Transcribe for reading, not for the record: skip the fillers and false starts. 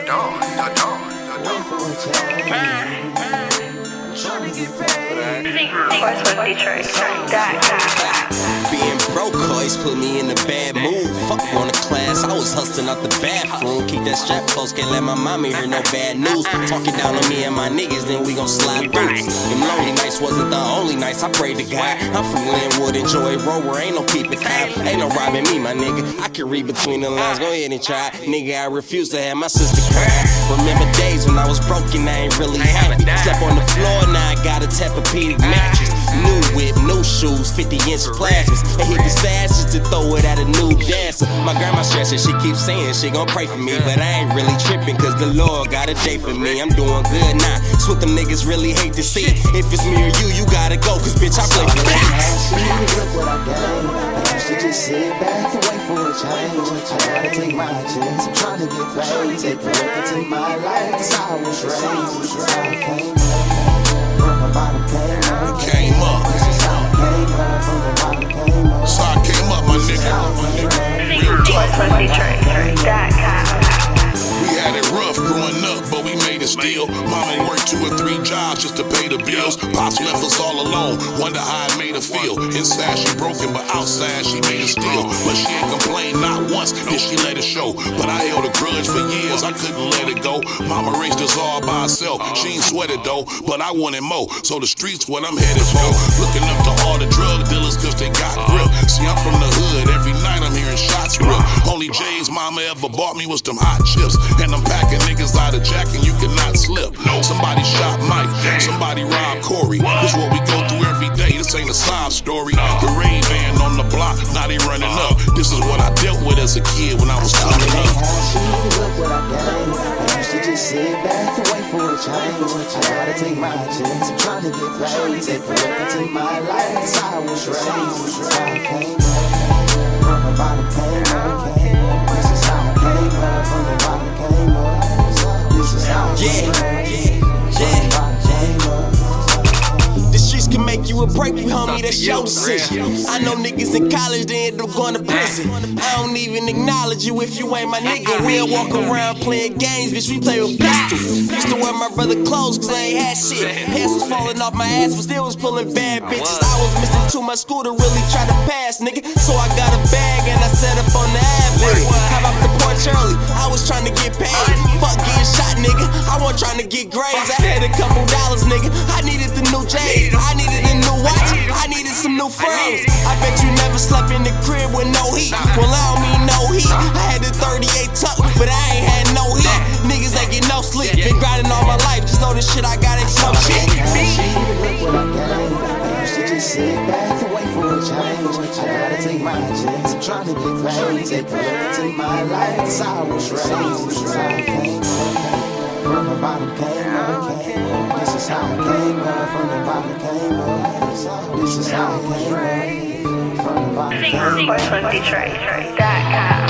Being broke always put me in a bad mood. Fuck on the class, I was hustling out the bathroom. Keep that strap close, can't let my mommy hear no bad news. Talking down on me and my niggas, then we gon' slide through. Them lonely nights wasn't the only nights, I prayed to God. I'm from Linwood and Joy Road, where ain't no keeping calm. Ain't no robbing me, my nigga. I can read between the lines, go ahead and try. Nigga, I refuse to have my sister cry. Remember days when I was broken, I ain't really happy. Slept on the floor, now I got a Tempur-Pedic mattress. New whip, new shoes, 50-inch plasmas. And hit the stash just to throw it at a new dancer. My grandma stressing, she keeps saying she gon' pray for me, but I ain't really tripping, cause the Lord got a day for me. I'm doing good now, it's what them niggas really hate to see. If it's me or you gotta go, cause bitch, I play for that. Look what I got. I used to just sit back and wait for a change. I gotta take my chance, I'm trying to get paid. Take a look into my life, that's how I was raised. This is how I came up, from the bottom came up. This is how I came up, from the bottom came up. So I came up, my nigga. Real talk. We had it rough growing up, but we made it still. Mama worked 2 or 3 jobs just to pay the bills. Pops left us all alone, wonder how it made her feel. Inside she broken, but outside she made it still. But she ain't complained not once, did she let it show. But I held a grudge for years, I couldn't let it go. Mama raised us all by herself, she ain't sweat it though. But I wanted more, so the streets what I'm headed for. Looking up to all the drug dealers cause they got grip. See, I'm from the hood, every night I'm hearing shots rip. Only J's mama ever bought me was them hot chips. And I'm packing niggas out of Jack and you cannot slip. Somebody shot Mike, somebody robbed Corey. This is what we go through every day, this ain't a sob story. The rain van on the block, now they running up. This is what I dealt with as a kid when I was coming up. Look what I got. I used to just sit back and wait for a change. I gotta take my chance, I'm trying to get paid. Take a look into my life, that's how I was raised. This is how I came up, from the bottom came up. This is how I came up, from the bottom came up. This is how I came up. The streets can make you a break you, homie, that's your decision. I know niggas in college, they end up going to prison. I don't even acknowledge you if you ain't my nigga. We don't walk around playing games, bitch, we play with pistols. Used to wear my brother clothes cause I ain't had shit. Pants was falling off my ass, but still was pulling bad bitches. I was missing too much school to really try to pass, nigga. So I got a bag and I set up on the ad with it. Hop off the porch early, I was trying to get paid. Fuck getting shot, nigga, I wasn't trying to get grades. I had a couple dollars, nigga, I needed the new J's. I needed a new watch, I needed some new frames. I bet you never slept in the crib with no heat. Well, I don't mean no heat, I had the 38 tuck, but I ain't had no heat. Niggas ain't get no sleep, been grinding all my life. Just know this shit I got ain't some shit. Look what I got. I used to just sit back and wait for a change. I gotta take my chance, I'm trying to get paid. Take a look into my life, that's how I was raised. This is how I came up, from the bottom came up. This is how I came up, from the bottom came up. This is how I came up, from the bottom came up. Detroit.com.